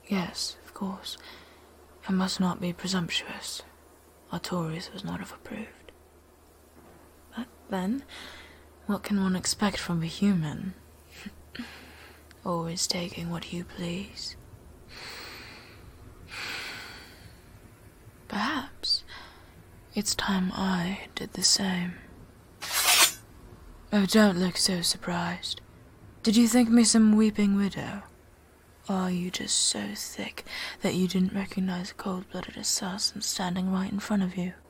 Yes, of course. I must not be presumptuous. Artorius was not have approved. But then, what can one expect from a human? Always taking what you please. Perhaps it's time I did the same. Oh, don't look so surprised. Did you think me some weeping widow? Or are you just so thick that you didn't recognize a cold-blooded assassin standing right in front of you?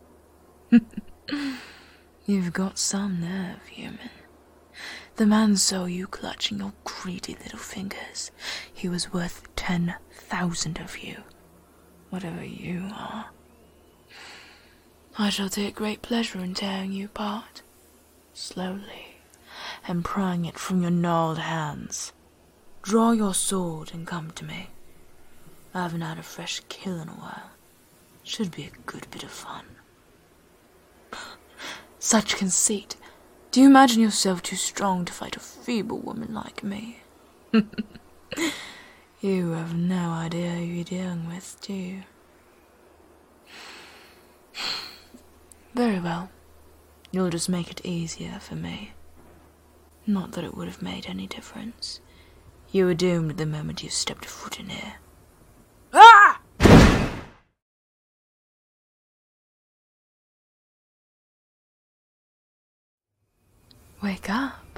You've got some nerve, human. The man saw you clutching your greedy little fingers. He was worth 10,000 of you, whatever you are. I shall take great pleasure in tearing you apart, slowly, and prying it from your gnarled hands. Draw your sword and come to me. I haven't had a fresh kill in a while. Should be a good bit of fun. Such conceit. Do you imagine yourself too strong to fight a feeble woman like me? You have no idea who you're dealing with, do you? Very well. You'll just make it easier for me. Not that it would have made any difference. You were doomed the moment you stepped foot in here. Ah! Wake up.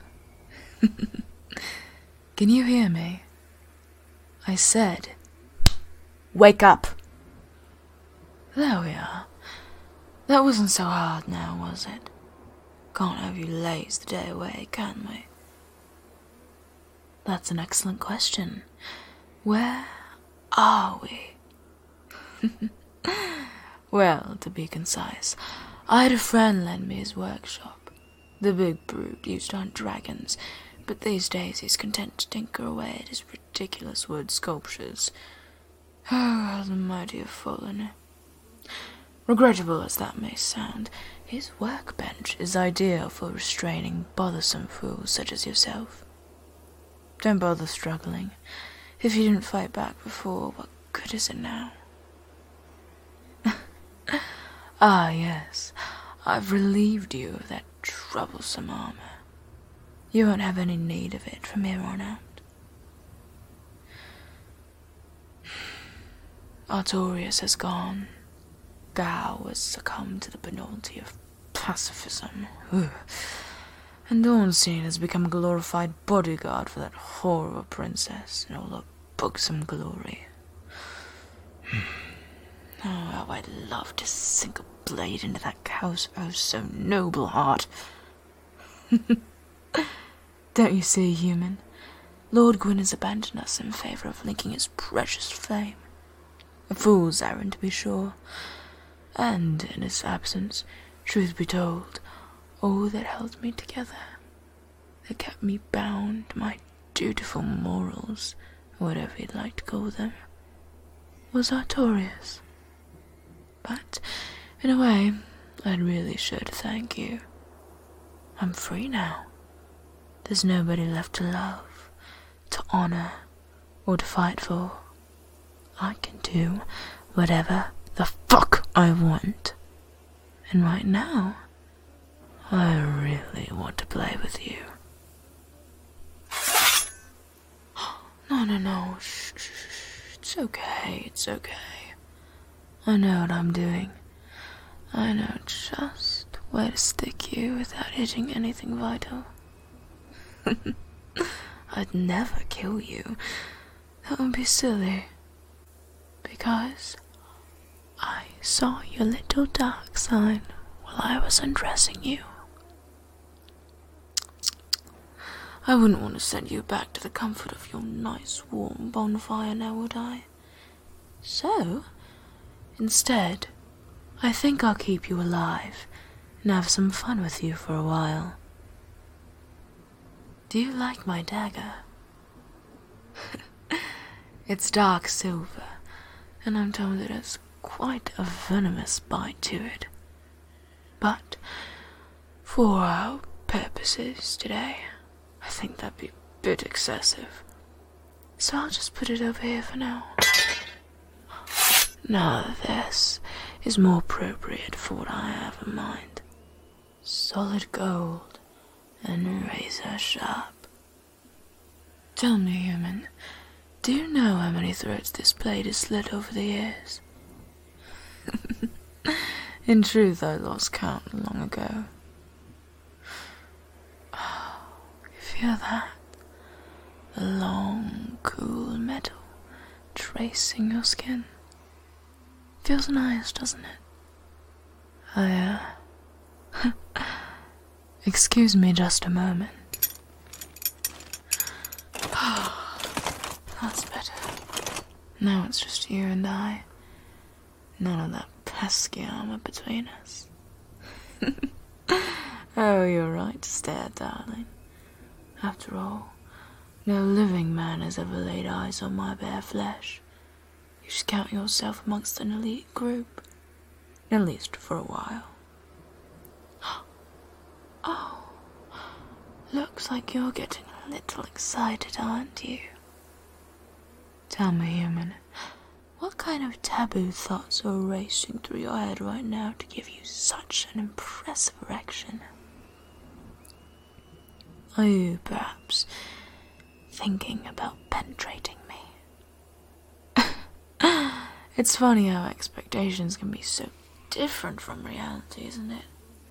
Can you hear me? I said, wake up. There we are. That wasn't so hard now, was it? Can't have you laze the day away, can we? That's an excellent question. Where are we? Well, to be concise, I had a friend lend me his workshop. The big brute used to hunt dragons, but these days he's content to tinker away at his ridiculous wood sculptures. Oh, the mighty have fallen. Regrettable as that may sound, his workbench is ideal for restraining bothersome fools such as yourself. Don't bother struggling. If you didn't fight back before, what good is it now? Ah, yes, I've relieved you of that troublesome armor. You won't have any need of it from here on out. Artorius has gone. Gao has succumbed to the penalty of pacifism. Ugh. And Ornstein has become a glorified bodyguard for that whore of a princess in all her buxom glory. Oh, how I'd love to sink a blade into that cow's oh so noble heart. Don't you see, human? Lord Gwyn has abandoned us in favour of linking his precious flame. A fool's errand, to be sure. And, in his absence, truth be told, all that held me together, that kept me bound to my dutiful morals, whatever you'd like to call them, was Artorius. But, in a way, I'd really should thank you. I'm free now. There's nobody left to love, to honour, or to fight for. I can do whatever the fuck I want. And right now, I really want to play with you. No. Shh. It's okay. I know what I'm doing. I know just where to stick you without hitting anything vital. I'd never kill you. That would be silly. Because I saw your little dark side while I was undressing you. I wouldn't want to send you back to the comfort of your nice warm bonfire now, would I? So, instead, I think I'll keep you alive and have some fun with you for a while. Do you like my dagger? It's dark silver, and I'm told it has quite a venomous bite to it. But, for our purposes today, I think that'd be a bit excessive. So I'll just put it over here for now. Now this is more appropriate for what I have in mind. Solid gold and razor sharp. Tell me, human, do you know how many threads this blade has slit over the years? In truth, I lost count long ago. Oh, you feel that? The long, cool metal tracing your skin. Feels nice, doesn't it? Excuse me just a moment. That's better. Now it's just you and I. None of that pesky armor between us. Oh, you're right to stare, darling. After all, no living man has ever laid eyes on my bare flesh. You should count yourself amongst an elite group. At least for a while. Oh, looks like you're getting a little excited, aren't you? Tell me, human, what kind of taboo thoughts are racing through your head right now to give you such an impressive erection? Are you, perhaps, thinking about penetrating me? It's funny how expectations can be so different from reality, isn't it?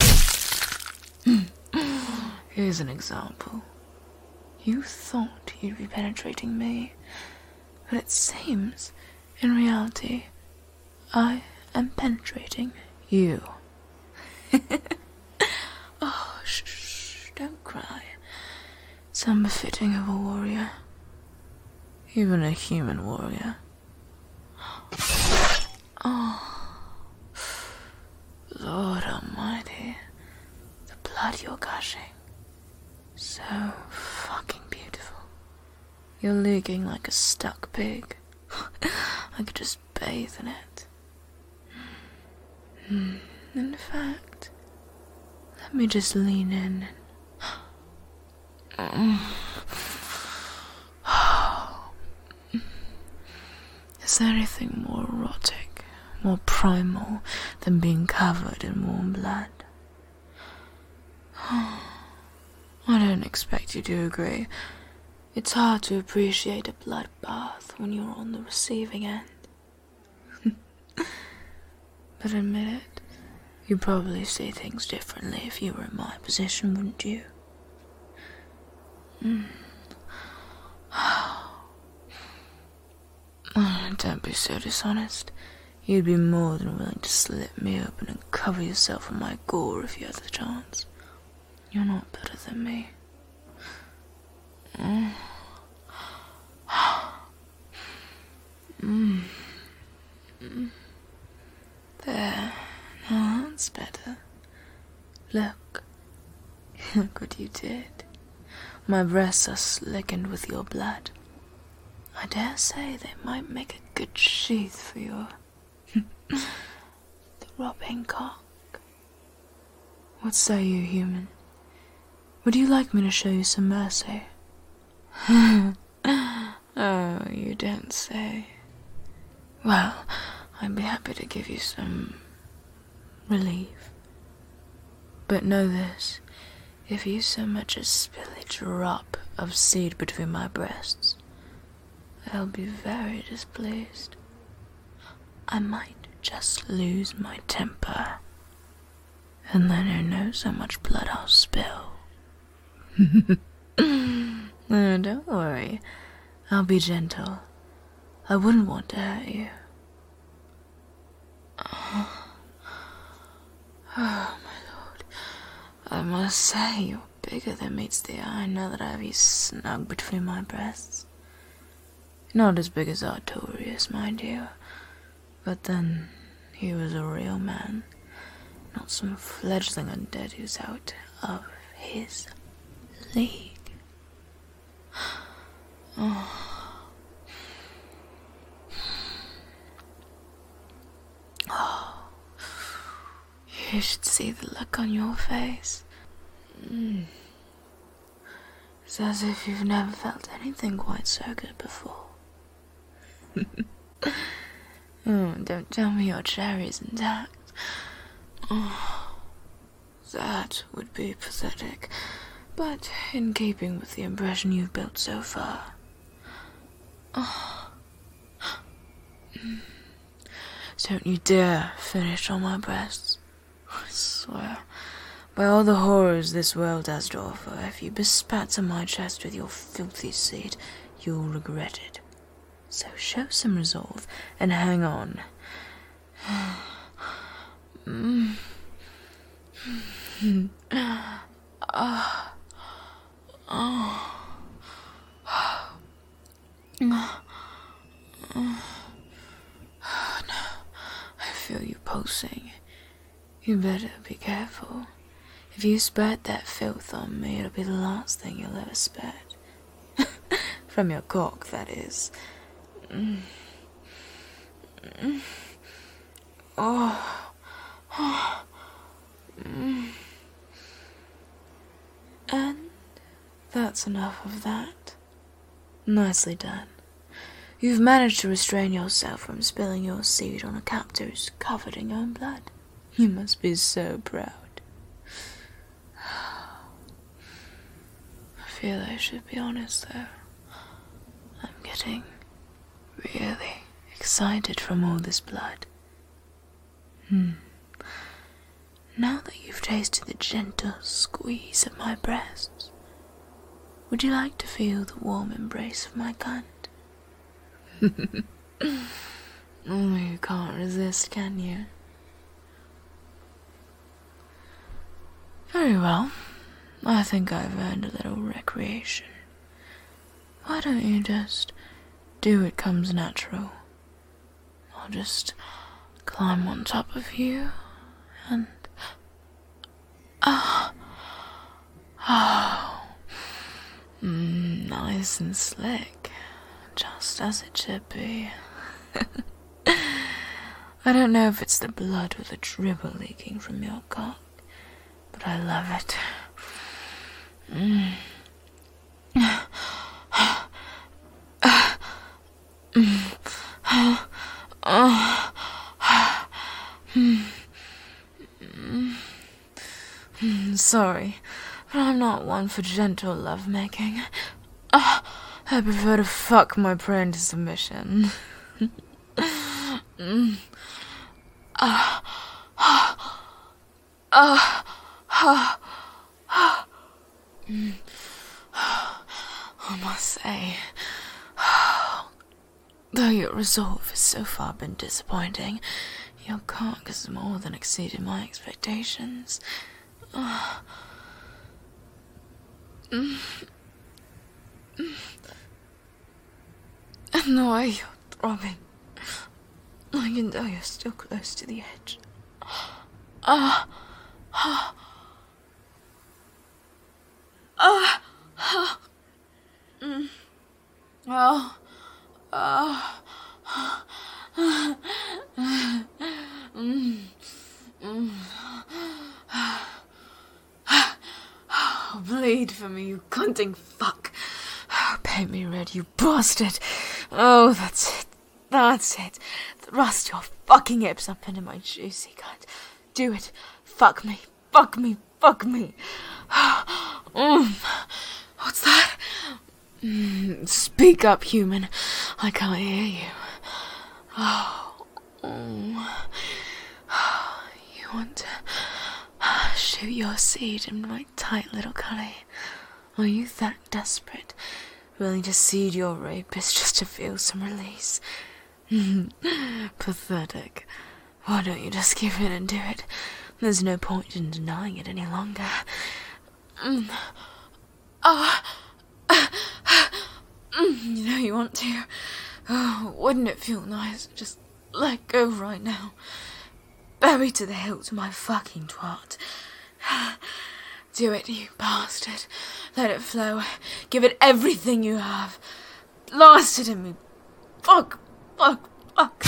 Here's an example. You thought you'd be penetrating me, but it seems, in reality, I am penetrating you. Oh, shh, don't cry. It's unbefitting of a warrior. Even a human warrior. Oh, Lord Almighty. The blood you're gushing. So fucking beautiful. You're leaking like a stuck pig. I could just bathe in it. In fact, let me just lean in and... Is there anything more erotic, more primal than being covered in warm blood? I don't expect you to agree. It's hard to appreciate a bloodbath when you're on the receiving end. But admit it, you'd probably see things differently if you were in my position, wouldn't you? Don't be so dishonest. You'd be more than willing to slit me open and cover yourself in my gore if you had the chance. You're not better than me. There, now that's better. Look what you did. My breasts are slickened with your blood. I dare say they might make a good sheath for your throbbing cock. What say you, human? Would you like me to show you some mercy? Oh, you don't say. Well, I'd be happy to give you some relief. But know this, if you so much as spill a drop of seed between my breasts, I'll be very displeased. I might just lose my temper, and then who knows how much blood I'll spill. No, don't worry. I'll be gentle. I wouldn't want to hurt you. Oh, my lord. I must say you're bigger than meets the eye now that I have you snug between my breasts. Not as big as Artorias, mind you. But then, he was a real man. Not some fledgling undead who's out of his league. Oh. You should see the look on your face. It's as if you've never felt anything quite so good before. Oh, don't tell me your cherry's intact. Oh, that would be pathetic, but in keeping with the impression you've built so far. Oh. Don't you dare finish on my breasts. I swear, by all the horrors this world has to offer, if you bespatter my chest with your filthy seed, you'll regret it. So show some resolve and hang on. I feel you pulsing. You better be careful. If you spat that filth on me, it'll be the last thing you'll ever spat. From your cock, that is. And that's enough of that. Nicely done. You've managed to restrain yourself from spilling your seed on a captor who's covered in your own blood. You must be so proud. I feel I should be honest, though. I'm getting really excited from all this blood. Now that you've tasted the gentle squeeze of my breasts, would you like to feel the warm embrace of my cunt? Oh, you can't resist, can you? Very well. I think I've earned a little recreation. Why don't you just do what comes natural? I'll just climb on top of you and... nice and slick. Just as it should be. I don't know if it's the blood or the dribble leaking from your cock, but I love it. Sorry, but I'm not one for gentle lovemaking. I prefer to fuck my prey into submission. I must say, though your resolve has so far been disappointing, your cock has more than exceeded my expectations. And the way you're throbbing, I can tell you're still close to the edge. Bleed for me, you cunting fuck. Paint me red, you bastard. Oh, that's it. That's it. Thrust your fucking hips up into my juicy cunt. Do it. Fuck me. Fuck me. Fuck me. What's that? Speak up, human. I can't hear you. You want to shoot your seed in my tight little cully? Are you that desperate? Willing to cede your rapist just to feel some release? Pathetic. Why don't you just give in and do it? There's no point in denying it any longer. You know you want to. Oh, wouldn't it feel nice to just let go right now? Buried to the hilt, my fucking twat. Do it, you bastard. Let it flow. Give it everything you have. Blast it in me. Fuck. Fuck. Fuck.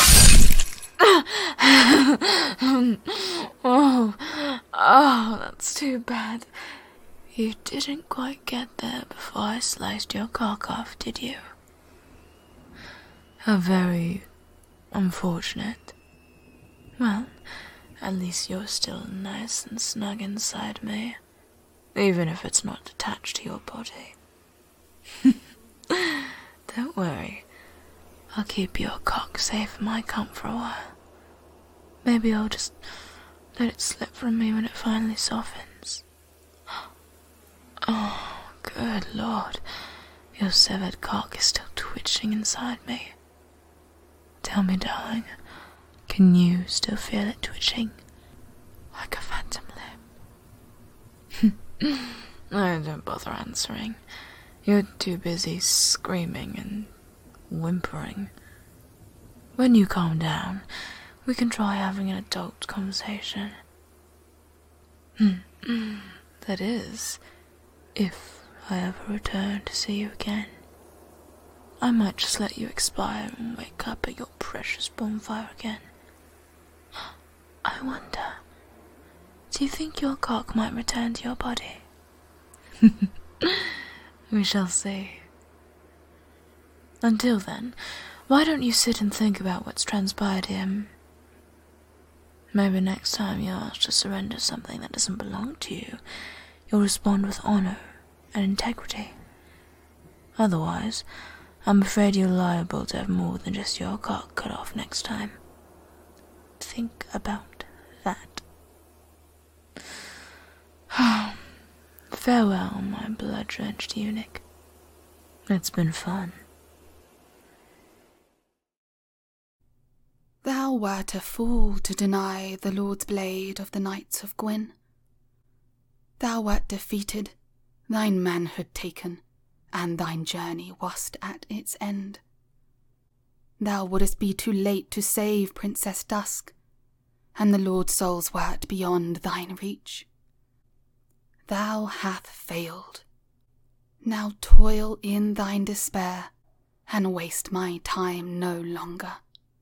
Oh, that's too bad. You didn't quite get there before I sliced your cock off, did you? How very Unfortunate. Well, at least you're still nice and snug inside me, even if it's not attached to your body. Don't worry, I'll keep your cock safe in my cup for a while. Maybe I'll just let it slip from me when it finally softens. Oh, good Lord, your severed cock is still twitching inside me. Tell me, darling, can you still feel it twitching like a phantom limb? No, don't bother answering. You're too busy screaming and whimpering. When you calm down, we can try having an adult conversation. That is, if I ever return to see you again. I might just let you expire and wake up at your precious bonfire again. I wonder, do you think your cock might return to your body? We shall see. Until then, why don't you sit and think about what's transpired here? Maybe next time you're asked to surrender something that doesn't belong to you, you'll respond with honor and integrity. Otherwise, I'm afraid you're liable to have more than just your cock cut off next time. Think about that. Farewell, my blood-drenched eunuch. It's been fun. Thou wert a fool to deny the Lord's blade of the Knights of Gwyn. Thou wert defeated, thine manhood taken, and thine journey wast at its end. Thou wouldest be too late to save Princess Dusk, and the Lord's souls wert beyond thine reach. Thou hath failed. Now toil in thine despair, and waste my time no longer.